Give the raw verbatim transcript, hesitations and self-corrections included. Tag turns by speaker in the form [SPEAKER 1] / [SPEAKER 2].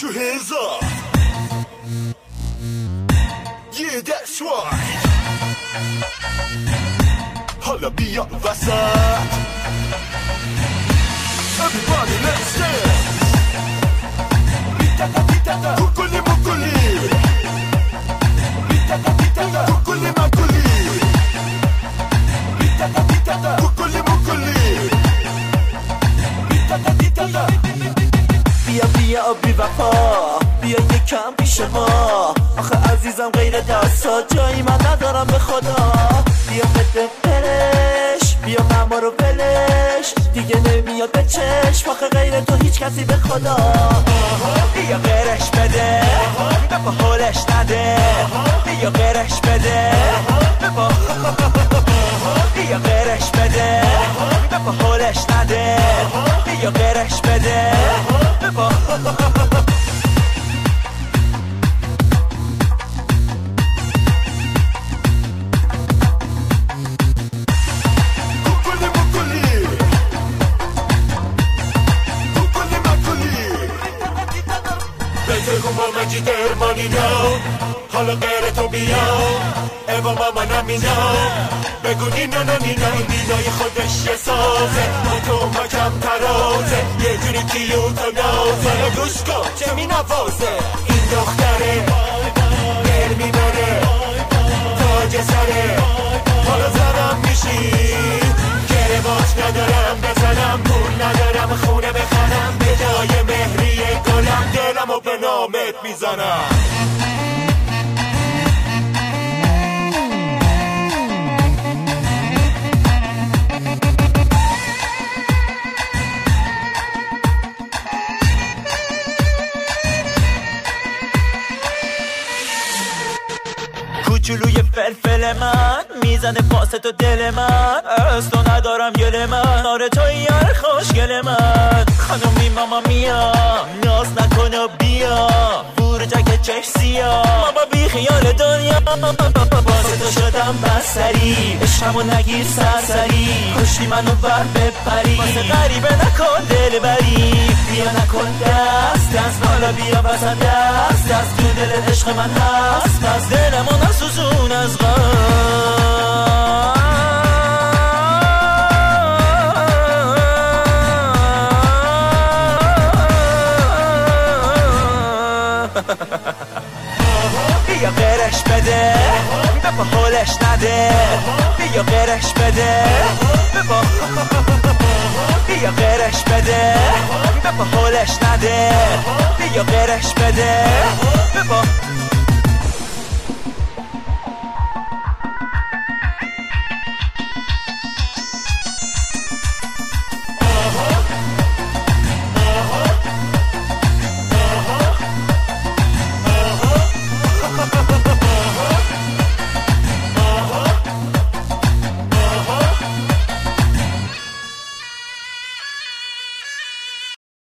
[SPEAKER 1] your hands up. Yeah, that's right. حالا بیا وسط. Everybody let's dance. کوکلی موکلی کوکلی موکلی کوکلی موکلی بیا بیا بی وفا بیا یکم پیش ما آخه عزیزم غیر دستات جایی من ندارم به خدا بیا بده برش بیا ماما رو بلش دیگه نمیاد به چشم آخه غیر تو هیچ کسی به خدا بیا غیرش بده به حالش نده بیا غیرش بده بیا غیرش بده به حالش نده بیا غیرش بده حالا غیر تو بیا ایوا ماما نمینا بگو نینا نینا نینای خودش یه سازه با تو ما کم ترازه یه جوری کیوت و نازه گوش کن چه می نوازه این دختره دل میبره تاج سره حالا زنم میشی گرباش ندارم بزنم پول ندارم خونه بخرم به جای مهری گلم دلم و به نامت میزنم کوچولوی فلفل من میزنه پاس تو دل من از تو ندارم گل من آره تو یار خوشگل من خانومی ماما میا ناز نکن و بیا بورجک چش سیا ماما بی خیال دنیا واسه تو شدم بسری عشقمو نگیر سرسری کشتی منو بر بپری واسه غریبه نکن دل بری بیا نکن دست دست حالا بیا وسط دست دست تو دل عشق من هست پس دلمو نسوزون از غم بیا غیرش بده به حالش نده بیا غیرش بده بیا غیرش بده به حالش نده بیا غیرش بده